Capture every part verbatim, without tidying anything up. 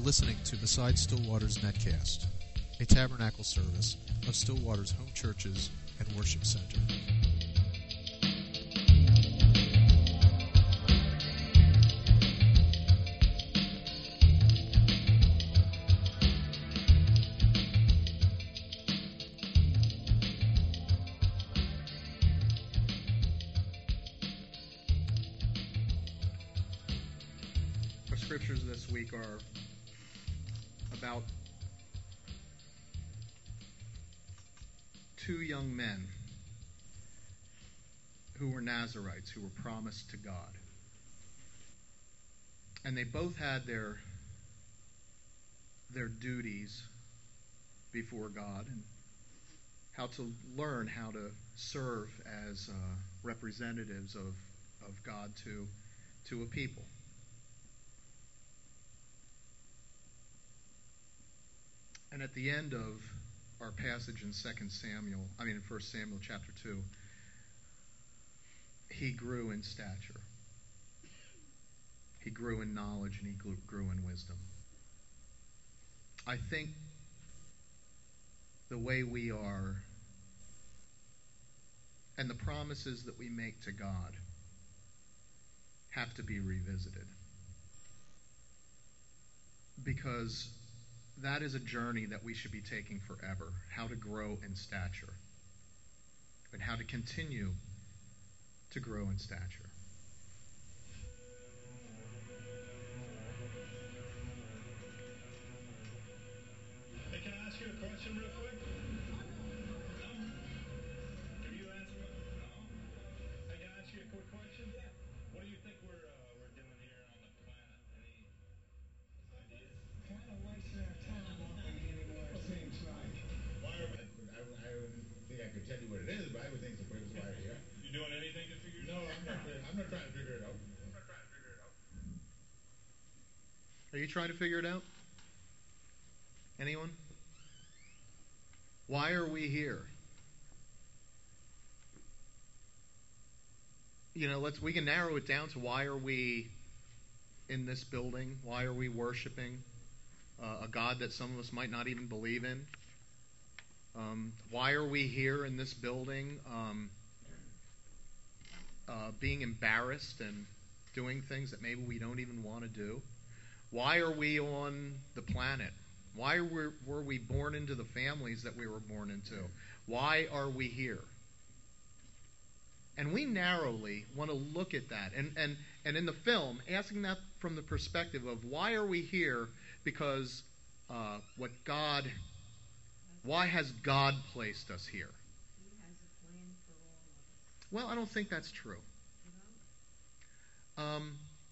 listening to Beside Stillwater's Netcast, a tabernacle service of Stillwater's home churches and worship center. Our scriptures this week are about two young men who were Nazarites, who were promised to God. And they both had their, their duties before God and how to learn how to serve as uh, representatives of, of God to, to a people. And at the end of our passage in Second Samuel, I mean in First Samuel chapter two, he grew in stature. He grew in knowledge and he grew, grew in wisdom. I think the way we are and the promises that we make to God have to be revisited. Because that is a journey that we should be taking forever, how to grow in stature and how to continue to grow in stature. Hey, can I ask you a question real quick? No? Can you answer it? No? Hey, can I ask you a quick question? Yeah. What do you think we're uh, we're doing here on the planet? Any ideas? Kind of wasting our time, aren't we, anymore, it seems like. Why are we, I, I, I wouldn't think I could tell you what it is, but I would think it's the purpose why we're here. you doing anything to figure it No, out? I'm not. I'm not trying to figure it out. I'm not trying to figure it out. Are you trying to figure it out? Anyone? Why are we here? You know, let's we can narrow it down to why are we in this building? Why are we worshiping uh, a God that some of us might not even believe in? Um, why are we here in this building um, uh, being embarrassed and doing things that maybe we don't even want to do? Why are we on the planet? Why were, were we born into the families that we were born into? Why are we here? And we narrowly want to look at that. And, and, and in the film, asking that from the perspective of why are we here? Because uh, what God, why has God placed us here? He has a plan for all of us. Well, I don't think that's true. You know? Um,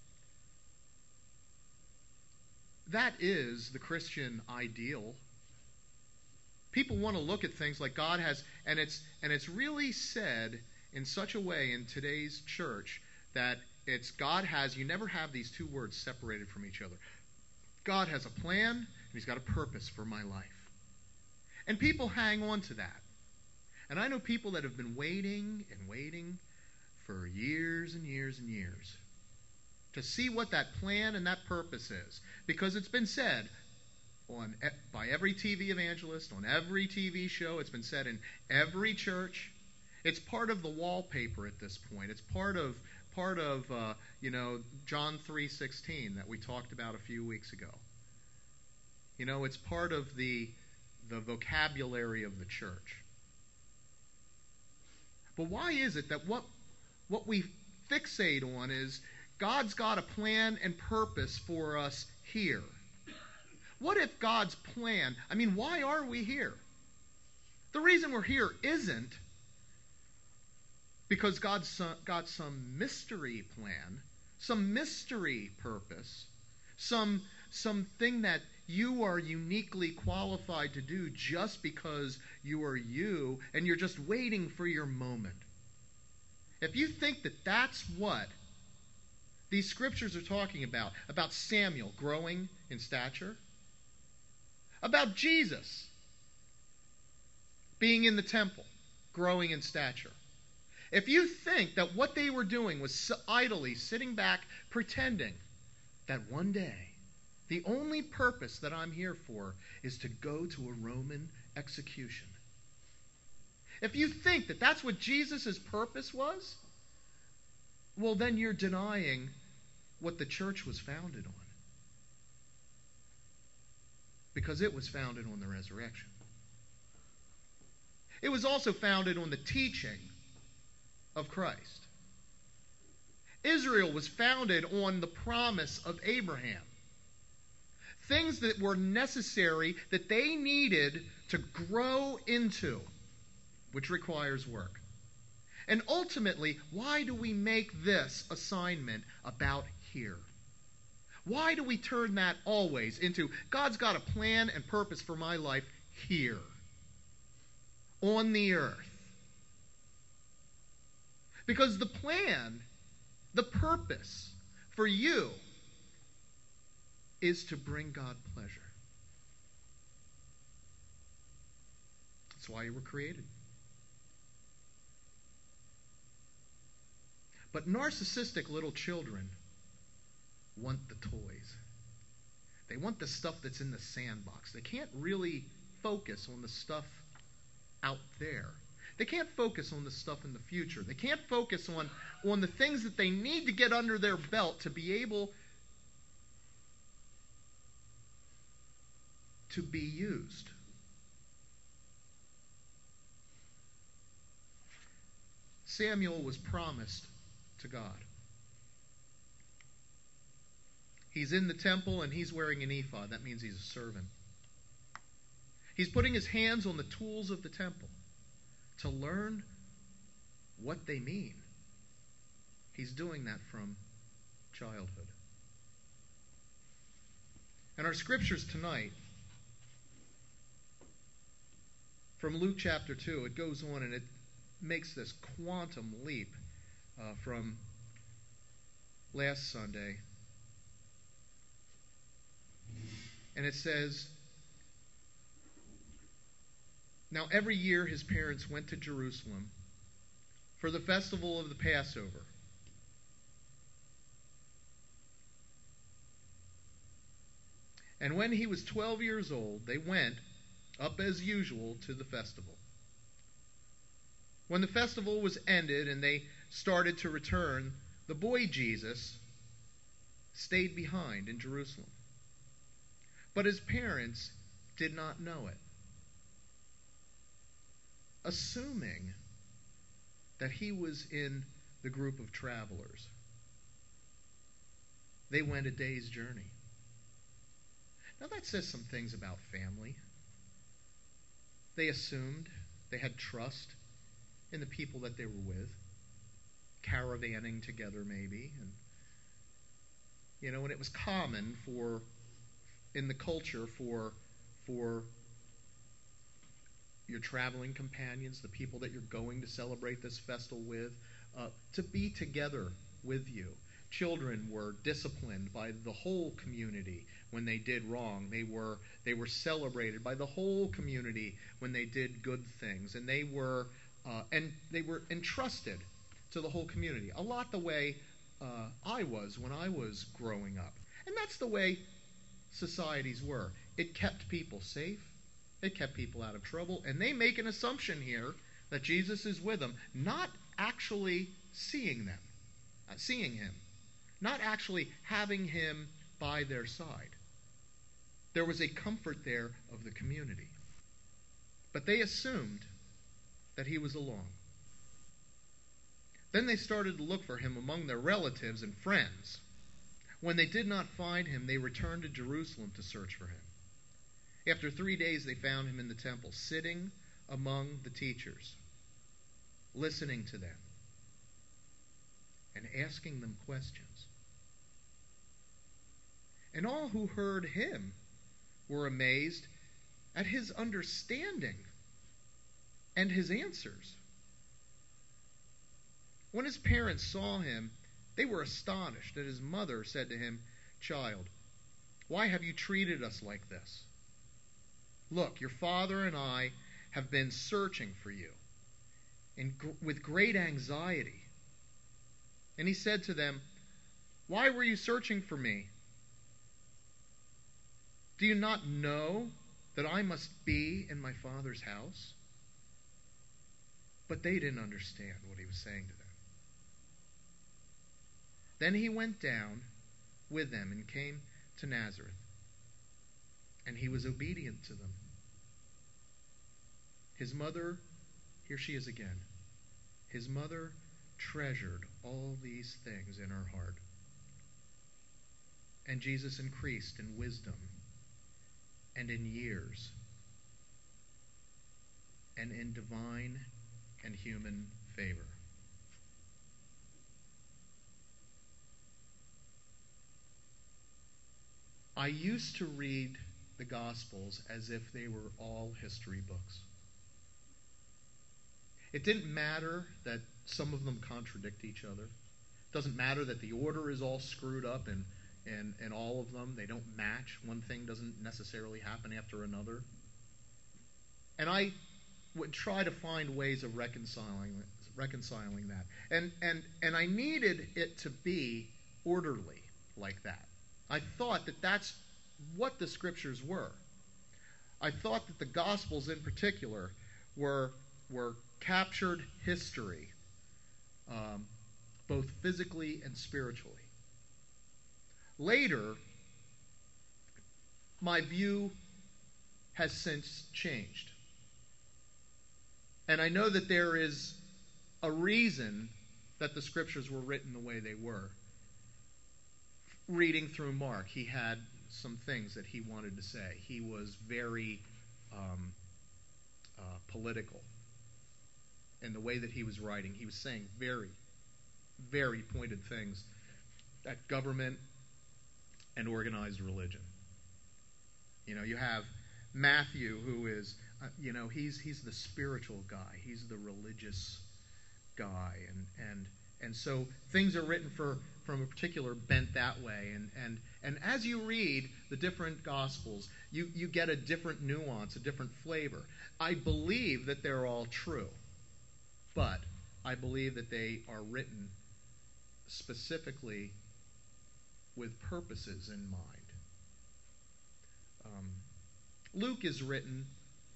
that is the Christian ideal. People want to look at things like God has, and it's and it's really said in such a way in today's church that it's God has, you never have these two words separated from each other. God has a plan, and He's got a purpose for my life. And people hang on to that. And I know people that have been waiting and waiting for years and years and years to see what that plan and that purpose is. Because it's been said on by every T V evangelist, on every T V show, it's been said in every church. It's part of the wallpaper at this point. It's part of part of uh, you know John three sixteen that we talked about a few weeks ago. You know, it's part of the the vocabulary of the church. But why is it that what what we fixate on is God's got a plan and purpose for us here? What if God's plan, I mean, why are we here? The reason we're here isn't because God's got some mystery plan, some mystery purpose, some something that you are uniquely qualified to do just because you are you and you're just waiting for your moment. If you think that that's what these scriptures are talking about, about Samuel growing in stature, about Jesus being in the temple, growing in stature, if you think that what they were doing was idly sitting back pretending that one day The only purpose that I'm here for is to go to a Roman execution. If you think that that's what Jesus' purpose was, well, then you're denying what the church was founded on. Because it was founded on the resurrection. It was also founded on the teaching of Christ. Israel was founded on the promise of Abraham. Things that were necessary, that they needed to grow into, which requires work. And ultimately, why do we make this assignment about here? Why do we turn that always into, God's got a plan and purpose for my life here, on the earth? Because the plan, the purpose for you is to bring God pleasure. That's why you were created. But narcissistic little children want the toys. They want the stuff that's in the sandbox. They can't really focus on the stuff out there. They can't focus on the stuff in the future. They can't focus on, on the things that they need to get under their belt to be able to be used. Samuel was promised to God. He's in the temple and he's wearing an ephod. That means he's a servant. He's putting his hands on the tools of the temple to learn what they mean. He's doing that from childhood. And our scriptures tonight, from Luke chapter two, it goes on and it makes this quantum leap uh, from last Sunday. And it says, now every year his parents went to Jerusalem for the festival of the Passover. And when he was twelve years old, they went up as usual to the festival. When the festival was ended and they started to return, the boy Jesus stayed behind in Jerusalem. But his parents did not know it, assuming that he was in the group of travelers. They went a day's journey. Now that says some things about family. They assumed, they had trust in the people that they were with, caravanning together maybe. And, you know, and it was common for, in the culture, for, for your traveling companions, the people that you're going to celebrate this festival with, uh, to be together with you. Children were disciplined by the whole community when they did wrong. They were they were celebrated by the whole community when they did good things, and they were uh, and they were entrusted to the whole community. A lot the way uh, I was when I was growing up, and that's the way societies were. It kept people safe. It kept people out of trouble, and they make an assumption here that Jesus is with them, not actually seeing them, uh, seeing him. Not actually having him by their side. There was a comfort there of the community. But they assumed that he was along. Then they started to look for him among their relatives and friends. When they did not find him, they returned to Jerusalem to search for him. After three days, they found him in the temple, sitting among the teachers, listening to them, and asking them questions. And all who heard him were amazed at his understanding and his answers. When his parents saw him, they were astonished, and his mother said to him, "Child, why have you treated us like this? Look, your father and I have been searching for you in, with great anxiety." And he said to them, "Why were you searching for me? Do you not know that I must be in my Father's house?" But they didn't understand what he was saying to them. Then he went down with them and came to Nazareth, and he was obedient to them. His mother, here she is again, his mother treasured all these things in her heart. And Jesus increased in wisdom and in years and in divine and human favor. I used to read the Gospels as if they were all history books. It didn't matter that some of them contradict each other. It doesn't matter that the order is all screwed up and, and, and all of them, they don't match. One thing doesn't necessarily happen after another. And I would try to find ways of reconciling reconciling that. And, and, and I needed it to be orderly like that. I thought that that's what the Scriptures were. I thought that the Gospels in particular were, were captured history, um, both physically and spiritually. Later, my view has since changed. And I know that there is a reason that the Scriptures were written the way they were. Reading through Mark, he had some things that he wanted to say. He was very um, uh, political in the way that he was writing. He was saying very, very pointed things at government and organized religion. You know, you have Matthew, who is, uh, you know, he's he's the spiritual guy. He's the religious guy, and and and so things are written for from a particular bent that way. And and and as you read the different Gospels, you you get a different nuance, a different flavor. I believe that they're all true, but I believe that they are written specifically with purposes in mind. Um, Luke is written,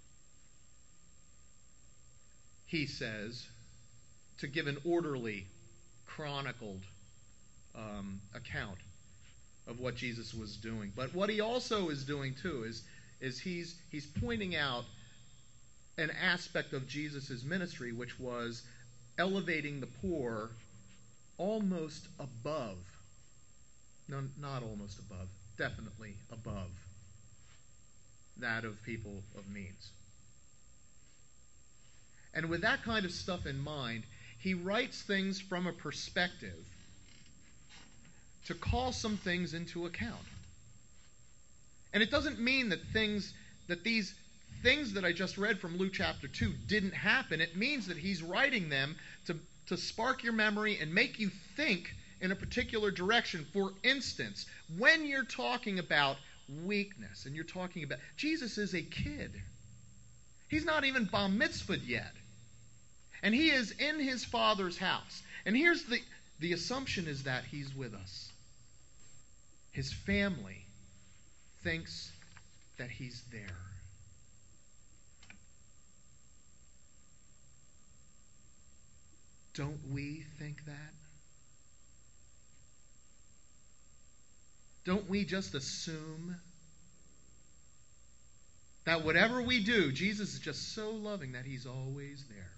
he says, to give an orderly, chronicled um, account of what Jesus was doing. But what he also is doing too is, is he's he's pointing out an aspect of Jesus' ministry, which was elevating the poor almost above, no, not almost above, definitely above that of people of means. And with that kind of stuff in mind, he writes things from a perspective to call some things into account. And it doesn't mean that things, that these things that I just read from Luke chapter two didn't happen. It means that he's writing them to, to spark your memory and make you think in a particular direction. For instance, when you're talking about weakness and you're talking about, Jesus is a kid. He's not even bar mitzvahed yet. And he is in his Father's house. And here's the, the assumption is that he's with us. His family thinks that he's there. Don't we think that? Don't we just assume that whatever we do, Jesus is just so loving that he's always there?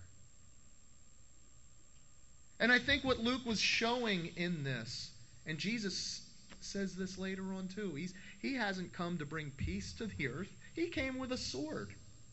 And I think what Luke was showing in this, and Jesus says this later on too, he's, he hasn't come to bring peace to the earth. He came with a sword.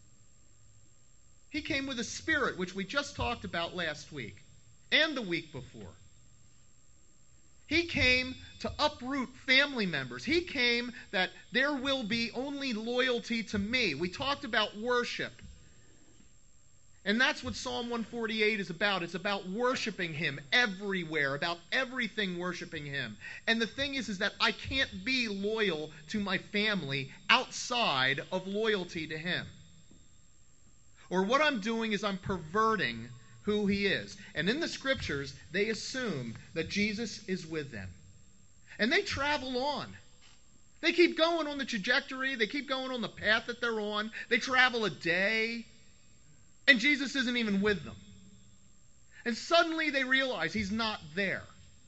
He came with a spirit, which we just talked about last week and the week before. He came to uproot family members. He came that there will be only loyalty to me. We talked about worship. And that's what Psalm one forty-eight is about. It's about worshiping him everywhere, about everything worshiping him. And the thing is, is that I can't be loyal to my family outside of loyalty to him. Or what I'm doing is I'm perverting who he is. And in the Scriptures, they assume that Jesus is with them. And they travel on. They keep going on the trajectory. They keep going on the path that they're on. They travel a day, and Jesus isn't even with them. And suddenly they realize he's not there.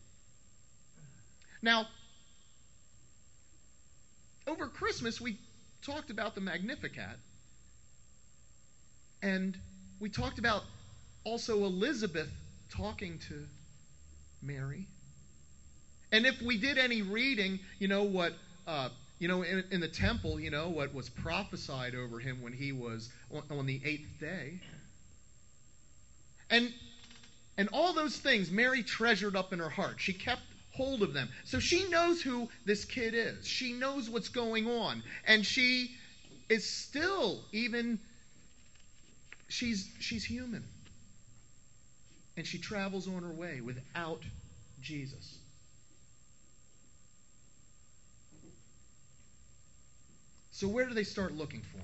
Now, over Christmas, we talked about the Magnificat. And we talked about also Elizabeth talking to Mary. And if we did any reading, you know, what, uh, you know, in, in the temple, you know, what was prophesied over him when he was on, on the eighth day. And, and all those things Mary treasured up in her heart. She kept hold of them. So she knows who this kid is. She knows what's going on. And she is still even, she's she's human. And she travels on her way without Jesus. So where do they start looking for him?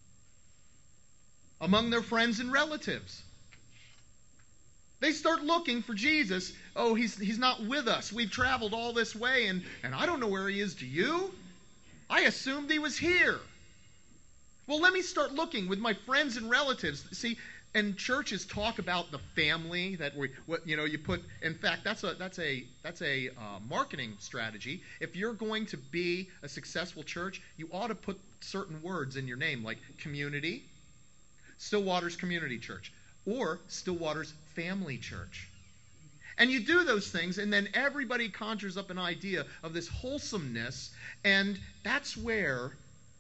Among their friends and relatives. They start looking for Jesus. Oh, he's he's not with us. We've traveled all this way, and, and I don't know where he is. Do you? I assumed he was here. Well, let me start looking with my friends and relatives. See, and churches talk about the family that we, what you know, you put. In fact, that's a that's a that's a uh, marketing strategy. If you're going to be a successful church, you ought to put certain words in your name, like community, Stillwater's Community Church, or Stillwater's Family Church. And you do those things, and then everybody conjures up an idea of this wholesomeness, and that's where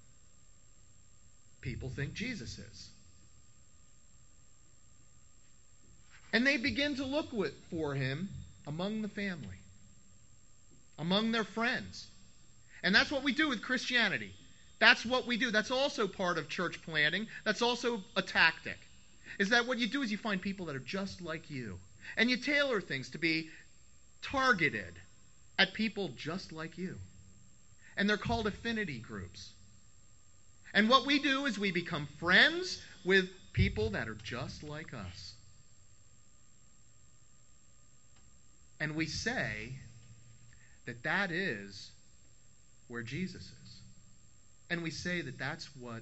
people think Jesus is. And they begin to look with, for him among the family, among their friends. And that's what we do with Christianity. That's what we do. That's also part of church planting. That's also a tactic. Is that what you do is you find people that are just like you. And you tailor things to be targeted at people just like you. And they're called affinity groups. And what we do is we become friends with people that are just like us. And we say that that is where Jesus is. And we say that that's what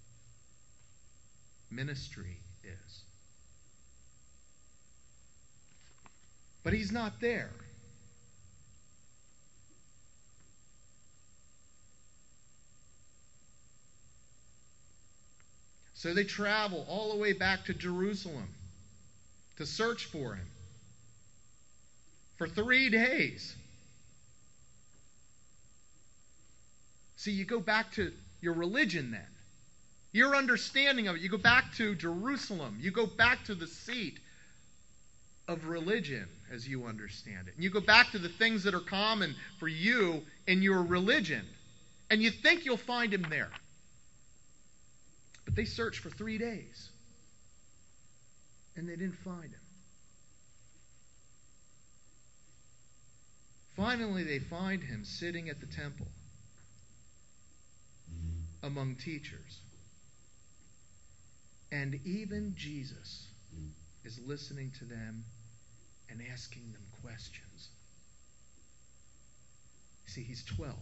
ministry is. But he's not there. So they travel all the way back to Jerusalem to search for him for three days. See, you go back to your religion then. Your understanding of it. You go back to Jerusalem. You go back to the seat of religion as you understand it. And you go back to the things that are common for you in your religion. And you think you'll find him there. But they searched for three days. And they didn't find him. Finally, they find him sitting at the temple among teachers. And even Jesus is listening to them and asking them questions. See, he's twelve.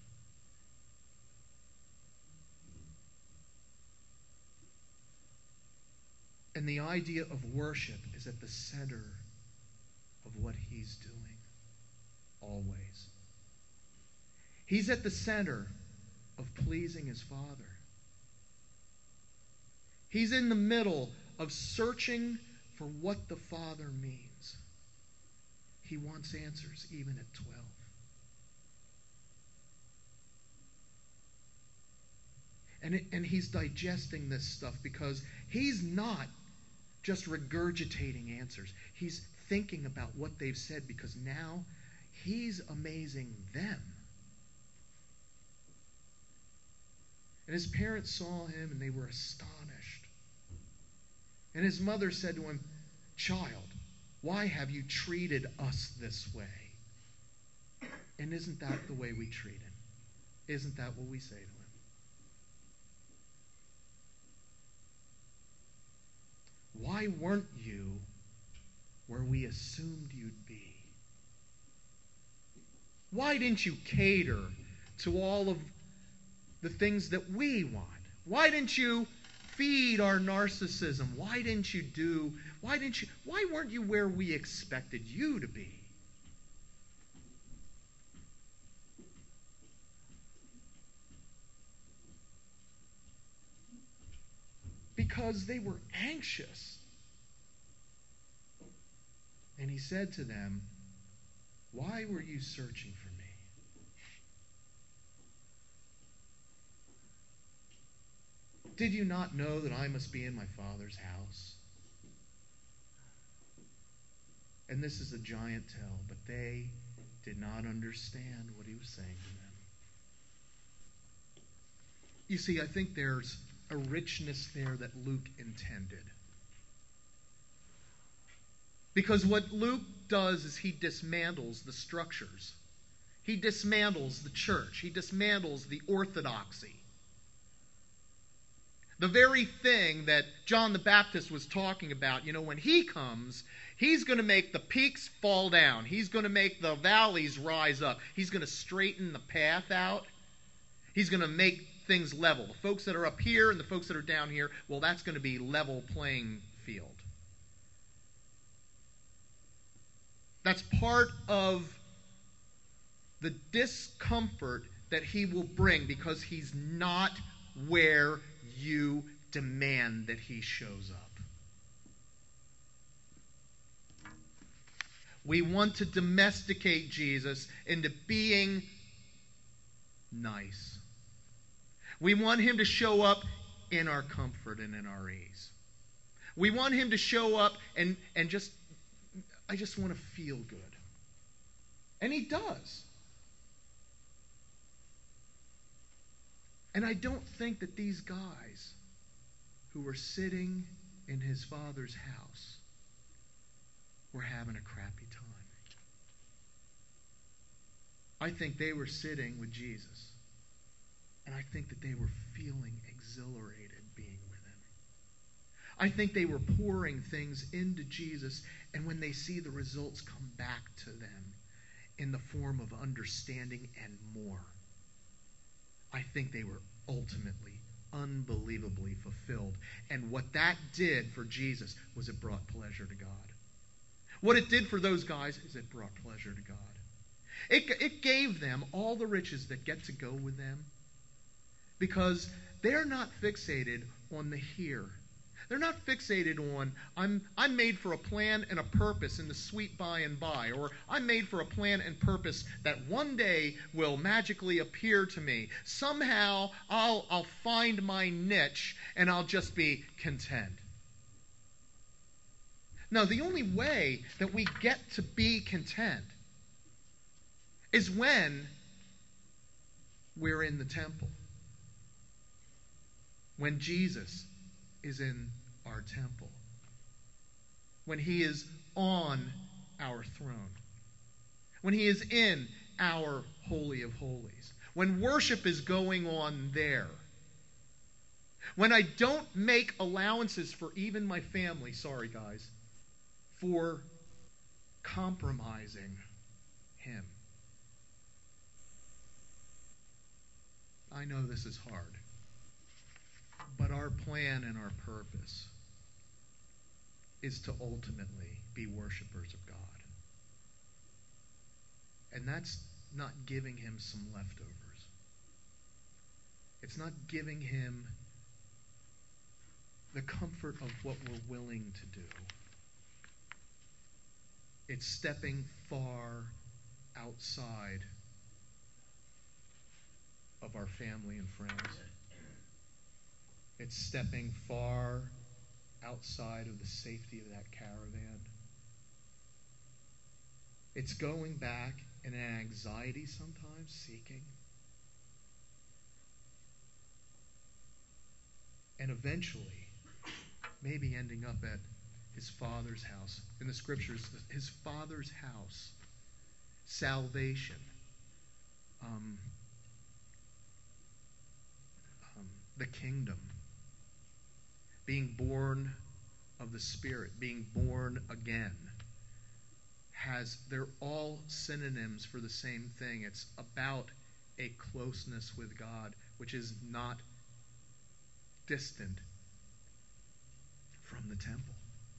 And the idea of worship is at the center of what he's doing. Always. He's at the center of pleasing his Father. He's in the middle of searching for what the Father means. He wants answers even at twelve. And, it, and he's digesting this stuff because he's not just regurgitating answers. He's thinking about what they've said because now he's amazing them. And his parents saw him and they were astonished. And his mother said to him, "Child, why have you treated us this way?" And isn't that the way we treat him? Isn't that what we say to him? Why weren't you where we assumed you'd be? Why didn't you cater to all of the things that we want? Why didn't you feed our narcissism? Why didn't you do, why didn't you, why weren't you where we expected you to be? Because they were anxious. And he said to them, why were you searching for me? Did you not know that I must be in my Father's house? And this is a giant tell, but they did not understand what he was saying to them. You see, I think there's a richness there that Luke intended. Because what Luke does is he dismantles the structures. He dismantles the church. He dismantles the orthodoxy. The very thing that John the Baptist was talking about, you know, when he comes, he's going to make the peaks fall down. He's going to make the valleys rise up. He's going to straighten the path out. He's going to make things level. The folks that are up here and the folks that are down here, well, that's going to be level playing field. That's part of the discomfort that he will bring because he's not where you demand that he shows up. We want to domesticate Jesus into being nice. We want him to show up in our comfort and in our ease. We want him to show up and, and just, I just want to feel good. And he does. And I don't think that these guys who were sitting in his Father's house were having a crappy time. I think they were sitting with Jesus. And I think that they were feeling exhilarated being with him. I think they were pouring things into Jesus, and when they see the results come back to them in the form of understanding and more, I think they were ultimately, unbelievably fulfilled. And what that did for Jesus was it brought pleasure to God. What it did for those guys is it brought pleasure to God. It, it gave them all the riches that get to go with them because they're not fixated on the here. They're not fixated on, I'm, I'm made for a plan and a purpose in the sweet by and by, or I'm made for a plan and purpose that one day will magically appear to me. Somehow I'll, I'll find my niche and I'll just be content. No, the only way that we get to be content is when we're in the temple. When Jesus is in our temple. When he is on our throne. When he is in our Holy of Holies. When worship is going on there. When I don't make allowances for even my family, sorry guys, for compromising him. I know this is hard. But our plan and our purpose is to ultimately be worshipers of God. And that's not giving him some leftovers. It's not giving him the comfort of what we're willing to do. It's stepping far outside of our family and friends. It's stepping far outside of the safety of that caravan. It's going back in an anxiety sometimes, seeking. And eventually, maybe ending up at his Father's house. In the scriptures, his Father's house. Salvation. Um, um, the kingdom. Being born of the Spirit, being born again, has, they're all synonyms for the same thing. It's about a closeness with God which is not distant from the temple.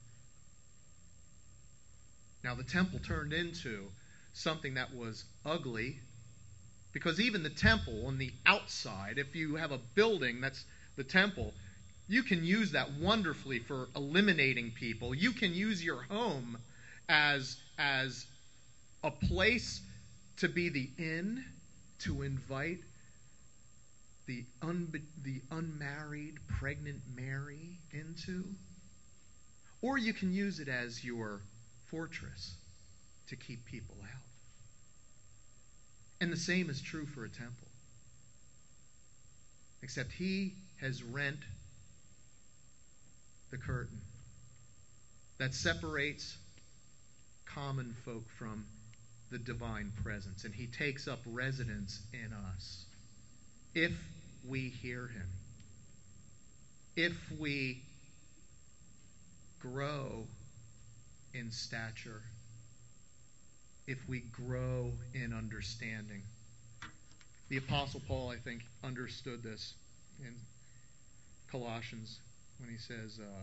Now, the temple turned into something that was ugly, because even the temple on the outside, if you have a building that's the temple, you can use that wonderfully for eliminating people. You can use your home as, as a place to be the inn, to invite the, un, the unmarried, pregnant Mary into. Or you can use it as your fortress to keep people out. And the same is true for a temple. Except he has rent the curtain that separates common folk from the divine presence. And he takes up residence in us if we hear him. If we grow in stature, if we grow in understanding. The Apostle Paul, I think, understood this in Colossians when he says, uh,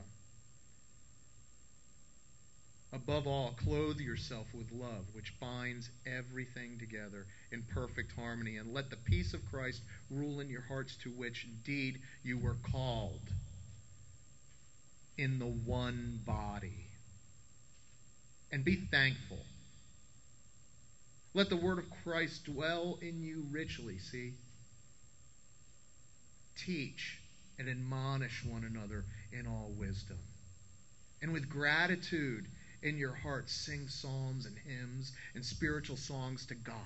above all, clothe yourself with love, which binds everything together in perfect harmony, and let the peace of Christ rule in your hearts, to which indeed you were called in the one body. And be thankful. Let the word of Christ dwell in you richly, see? Teach and admonish one another in all wisdom. And with gratitude in your hearts, sing psalms and hymns and spiritual songs to God.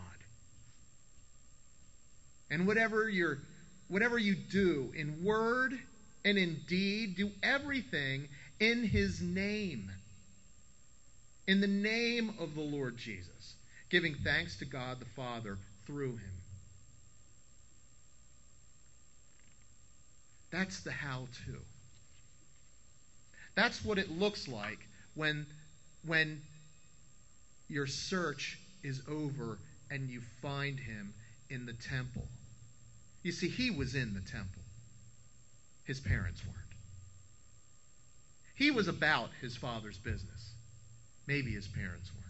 And whatever you're, whatever you do in word and in deed, do everything in his name. In the name of the Lord Jesus, giving thanks to God the Father through him. That's the how-to. That's what it looks like when, when your search is over and you find him in the temple. You see, he was in the temple. His parents weren't. He was about his father's business. Maybe his parents weren't.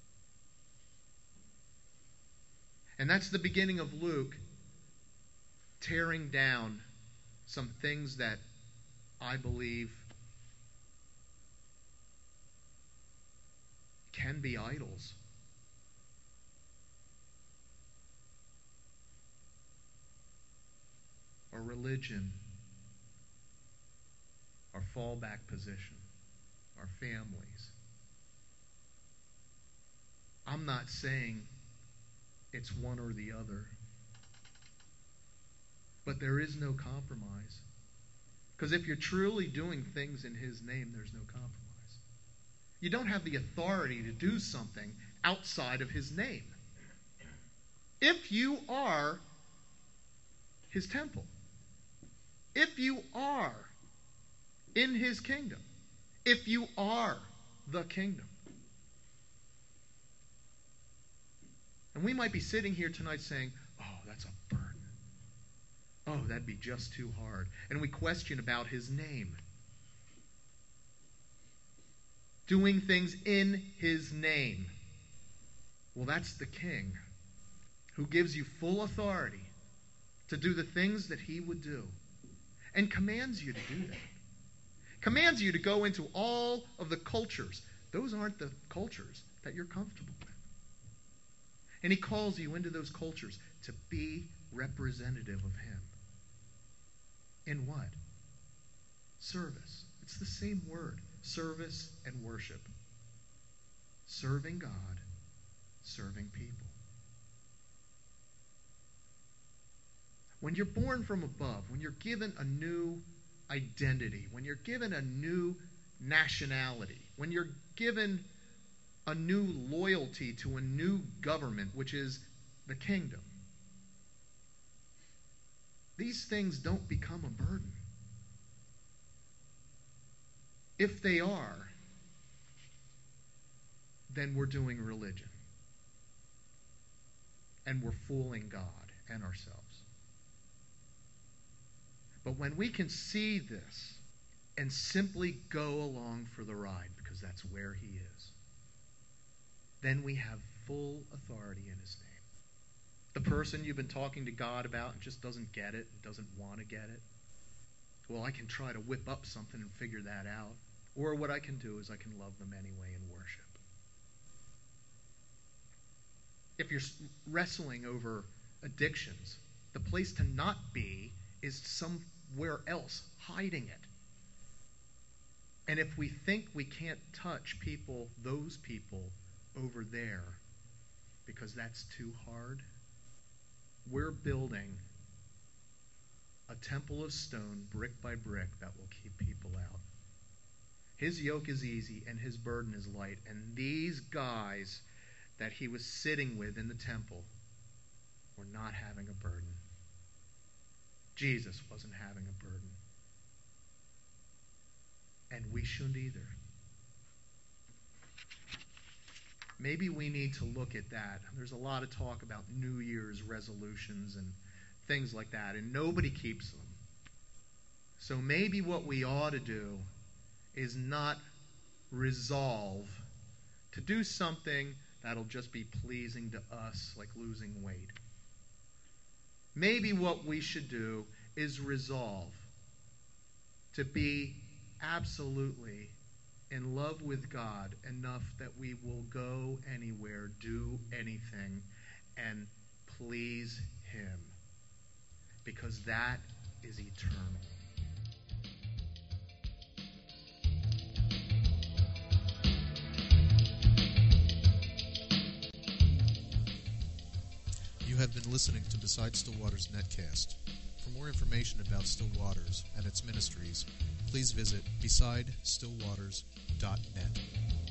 And that's the beginning of Luke tearing down some things that I believe can be idols. Our religion, our fallback position, our families. I'm not saying it's one or the other. But there is no compromise. Because if you're truly doing things in his name, there's no compromise. You don't have the authority to do something outside of his name. If you are his temple, if you are in his kingdom, if you are the kingdom. And we might be sitting here tonight saying, oh, that's a burden. Oh, that'd be just too hard. And we question about his name. Doing things in his name. Well, that's the king who gives you full authority to do the things that he would do. And commands you to do that. Commands you to go into all of the cultures. Those aren't the cultures that you're comfortable with. And he calls you into those cultures to be representative of him. In what? Service. It's the same word. Service and worship. Serving God, serving people. When you're born from above, when you're given a new identity, when you're given a new nationality, when you're given a new loyalty to a new government, which is the kingdom, these things don't become a burden. If they are, then we're doing religion. And we're fooling God. and ourselves. But when we can see this and simply go along for the ride, because that's where he is, then we have full authority in his name. The person you've been talking to God about and just doesn't get it, doesn't want to get it, well, I can try to whip up something and figure that out. Or what I can do is I can love them anyway in worship. If you're wrestling over addictions, the place to not be is somewhere else, hiding it. And if we think we can't touch people, those people over there, because that's too hard, we're building a temple of stone, brick by brick, that will keep people out. His yoke is easy and his burden is light. And these guys that he was sitting with in the temple were not having a burden. Jesus wasn't having a burden. And we shouldn't either. Maybe we need to look at that. There's a lot of talk about New Year's resolutions and things like that, and nobody keeps them. So maybe what we ought to do is not resolve to do something that'll just be pleasing to us, like losing weight. Maybe what we should do is resolve to be absolutely in love with God enough that we will go anywhere, do anything, and please him. Because that is eternal. You have been listening to Beside Still Waters Netcast. For more information about Still Waters and its ministries, please visit beside still waters dot net.